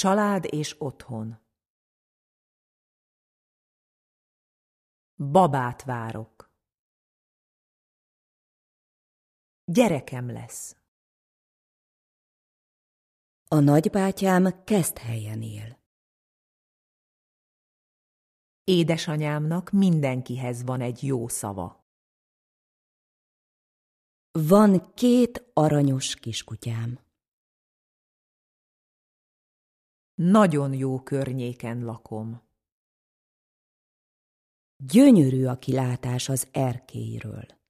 Család és otthon. Babát várok. Gyerekem lesz. A nagybátyám Keszthelyen él. Édesanyámnak mindenkihez van egy jó szava. Van 2 aranyos kiskutyám. Nagyon jó környéken lakom. Gyönyörű a kilátás az erkélyről.